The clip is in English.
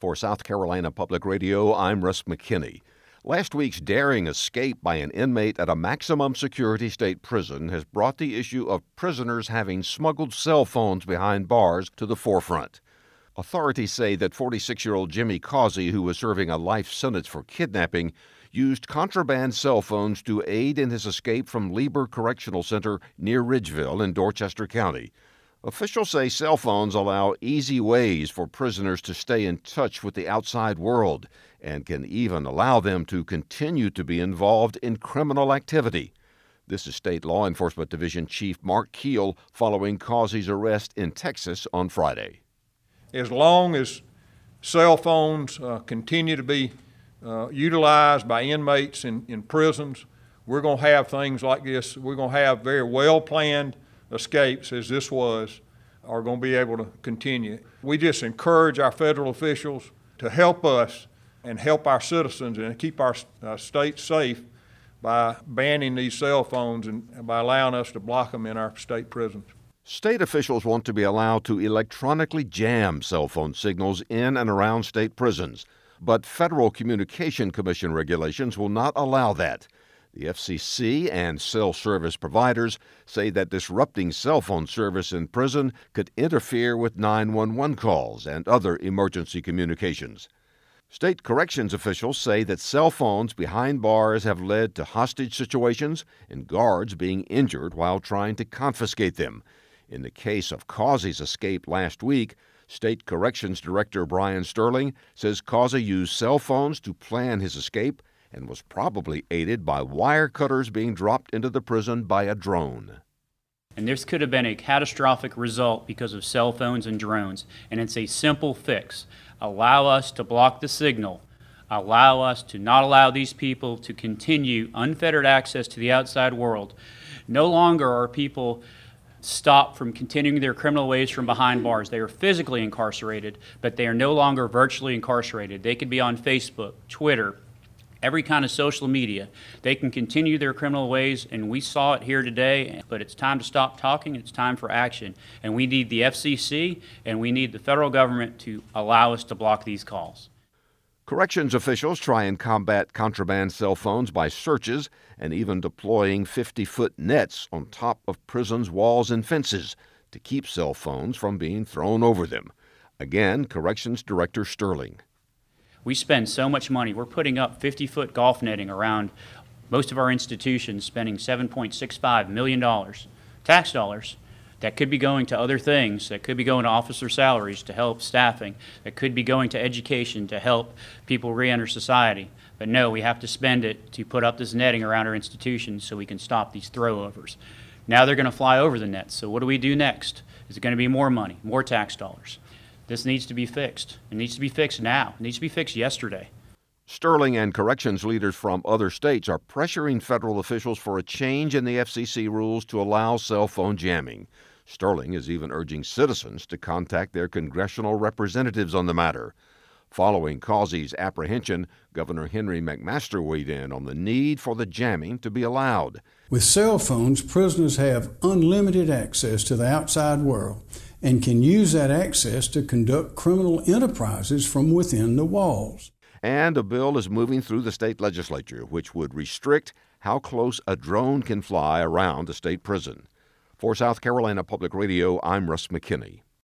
For South Carolina Public Radio, I'm Russ McKinney. Last week's daring escape by an inmate at a maximum security state prison has brought the issue of prisoners having smuggled cell phones behind bars to the forefront. Authorities say that 46-year-old Jimmy Causey, who was serving a life sentence for kidnapping, used contraband cell phones to aid in his escape from Lieber Correctional Center near Ridgeville in Dorchester County. Officials say cell phones allow easy ways for prisoners to stay in touch with the outside world and can even allow them to continue to be involved in criminal activity. This is State Law Enforcement Division Chief Mark Keel following Causey's arrest in Texas on Friday. As long as cell phones continue to be utilized by inmates in prisons, we're going to have things like this. We're going to have very well-planned escapes, as this was, are going to be able to continue. We just encourage our federal officials to help us and help our citizens and keep our state safe by banning these cell phones and by allowing us to block them in our state prisons. State officials want to be allowed to electronically jam cell phone signals in and around state prisons, but Federal Communication Commission regulations will not allow that. The FCC and cell service providers say that disrupting cell phone service in prison could interfere with 911 calls and other emergency communications. State corrections officials say that cell phones behind bars have led to hostage situations and guards being injured while trying to confiscate them. In the case of Causey's escape last week, State Corrections Director Brian Sterling says Causey used cell phones to plan his escape and was probably aided by wire cutters being dropped into the prison by a drone. And this could have been a catastrophic result because of cell phones and drones, and it's a simple fix. Allow us to block the signal. Allow us to not allow these people to continue unfettered access to the outside world. No longer are people stopped from continuing their criminal ways from behind bars. They are physically incarcerated, but they are no longer virtually incarcerated. They could be on Facebook, Twitter, every kind of social media. They can continue their criminal ways, and we saw it here today, but it's time to stop talking. It's time for action. And we need the FCC and we need the federal government to allow us to block these calls. Corrections officials try and combat contraband cell phones by searches and even deploying 50-foot nets on top of prisons' walls and fences to keep cell phones from being thrown over them. Again, Corrections Director Sterling. We spend so much money. We're putting up 50-foot golf netting around most of our institutions, spending $7.65 million, tax dollars, that could be going to other things, that could be going to officer salaries to help staffing, that could be going to education to help people re-enter society. But no, we have to spend it to put up this netting around our institutions so we can stop these throwovers. Now they're going to fly over the nets, so what do we do next? Is it going to be more money, more tax dollars? This needs to be fixed. It needs to be fixed now. It needs to be fixed yesterday. Sterling and corrections leaders from other states are pressuring federal officials for a change in the FCC rules to allow cell phone jamming. Sterling is even urging citizens to contact their congressional representatives on the matter. Following Causey's apprehension, Governor Henry McMaster weighed in on the need for the jamming to be allowed. With cell phones, prisoners have unlimited access to the outside world and can use that access to conduct criminal enterprises from within the walls. And a bill is moving through the state legislature, which would restrict how close a drone can fly around a state prison. For South Carolina Public Radio, I'm Russ McKinney.